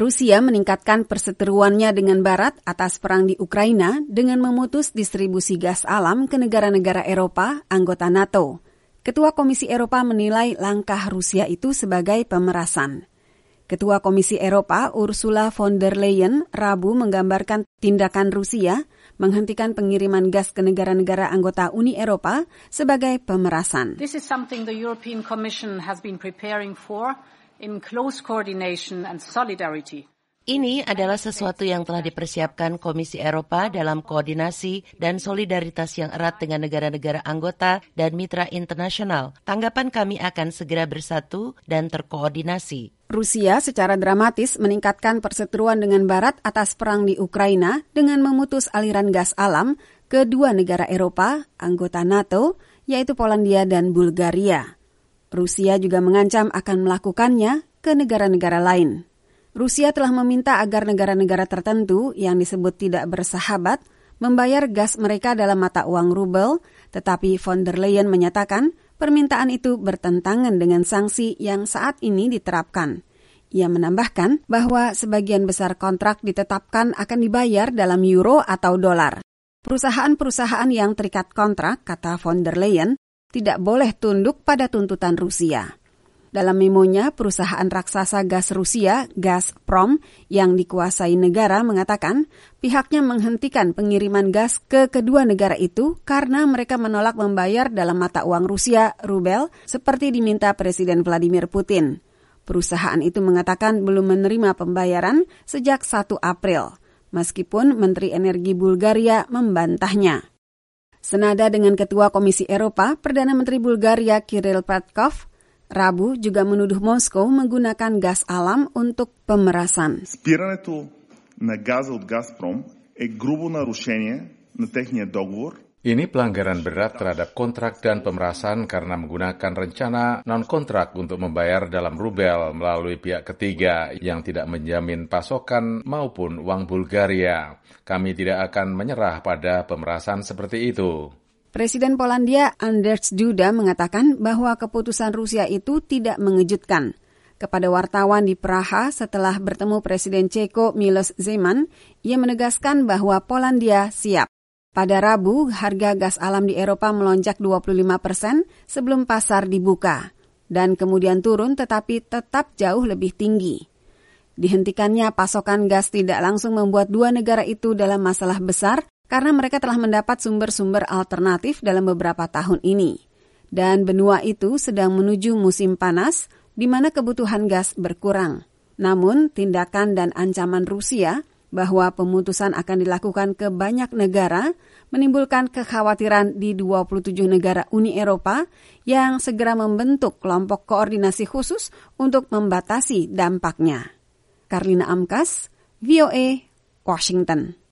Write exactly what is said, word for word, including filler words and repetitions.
Rusia meningkatkan perseteruannya dengan Barat atas perang di Ukraina dengan memutus distribusi gas alam ke negara-negara Eropa anggota NATO. Ketua Komisi Eropa menilai langkah Rusia itu sebagai pemerasan. Ketua Komisi Eropa Ursula von der Leyen Rabu menggambarkan tindakan Rusia menghentikan pengiriman gas ke negara-negara anggota Uni Eropa sebagai pemerasan. This is something the European Commission has been preparing for in close coordination and solidarity. Ini adalah sesuatu yang telah dipersiapkan Komisi Eropa dalam koordinasi dan solidaritas yang erat dengan negara-negara anggota dan mitra internasional. Tanggapan kami akan segera bersatu dan terkoordinasi. Rusia secara dramatis meningkatkan perseteruan dengan Barat atas perang di Ukraina dengan memutus aliran gas alam ke dua negara Eropa, anggota NATO, yaitu Polandia dan Bulgaria. Rusia juga mengancam akan melakukannya ke negara-negara lain. Rusia telah meminta agar negara-negara tertentu yang disebut tidak bersahabat membayar gas mereka dalam mata uang rubel, tetapi von der Leyen menyatakan permintaan itu bertentangan dengan sanksi yang saat ini diterapkan. Ia menambahkan bahwa sebagian besar kontrak ditetapkan akan dibayar dalam euro atau dolar. Perusahaan-perusahaan yang terikat kontrak, kata von der Leyen, tidak boleh tunduk pada tuntutan Rusia. Dalam memonya, perusahaan raksasa gas Rusia, Gazprom, yang dikuasai negara mengatakan pihaknya menghentikan pengiriman gas ke kedua negara itu karena mereka menolak membayar dalam mata uang Rusia, rubel, seperti diminta Presiden Vladimir Putin. Perusahaan itu mengatakan belum menerima pembayaran sejak satu April, meskipun Menteri Energi Bulgaria membantahnya. Senada dengan Ketua Komisi Eropa, Perdana Menteri Bulgaria Kirill Petkov Rabu juga menuduh Moskow menggunakan gas alam untuk pemerasan. Спирането на газа от Газпром е грубо нарушение на техния договор. Ini pelanggaran berat terhadap kontrak dan pemerasan karena menggunakan rencana non-kontrak untuk membayar dalam rubel melalui pihak ketiga yang tidak menjamin pasokan maupun uang Bulgaria. Kami tidak akan menyerah pada pemerasan seperti itu. Presiden Polandia Andrzej Duda mengatakan bahwa keputusan Rusia itu tidak mengejutkan. Kepada wartawan di Praha setelah bertemu Presiden Ceko Miloš Zeman, ia menegaskan bahwa Polandia siap. Pada Rabu, harga gas alam di Eropa melonjak dua puluh lima persen sebelum pasar dibuka, dan kemudian turun tetapi tetap jauh lebih tinggi. Dihentikannya pasokan gas tidak langsung membuat dua negara itu dalam masalah besar karena mereka telah mendapat sumber-sumber alternatif dalam beberapa tahun ini. Dan benua itu sedang menuju musim panas, di mana kebutuhan gas berkurang. Namun, tindakan dan ancaman Rusia bahwa pemutusan akan dilakukan ke banyak negara menimbulkan kekhawatiran di dua puluh tujuh negara Uni Eropa yang segera membentuk kelompok koordinasi khusus untuk membatasi dampaknya. Karlina Amkas, V O A, Washington.